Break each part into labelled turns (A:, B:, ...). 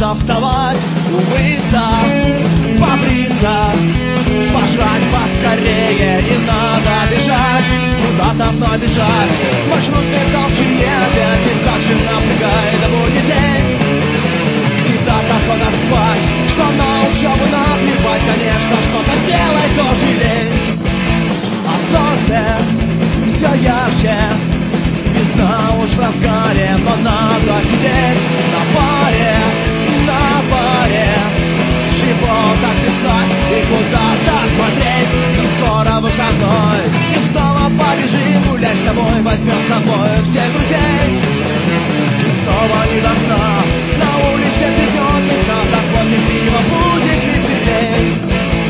A: хочется вставать, умыться, побриться, пожрать поскорее. Не надо бежать, куда-то вновь бежать. Маршрутный толчье опять не так же напрягает. Да будет день, и так охота спать, что на учебу наплевать. Конечно, что-то делать тоже лень. А солнце все ярче, весна уж в разгаре, но надо сидеть на паре, чего так писать и куда-то смотреть. И скоро выходной, и снова побежим гулять с тобой, возьмем с собой всех друзей. И снова не до сна, на улице придет весна, так после пива будет веселей.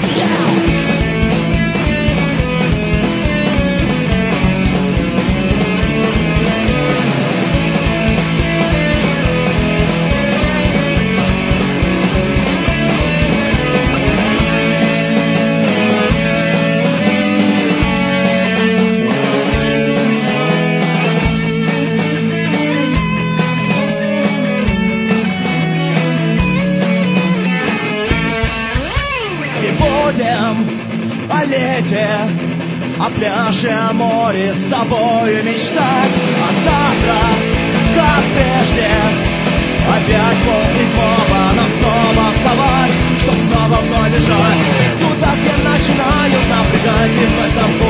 A: О лете, о пляже, о море с тобою мечтать. А завтра, как прежде, опять полный снова, нам снова вставать, чтоб снова вновь бежать туда, где начинают напрягать и в этом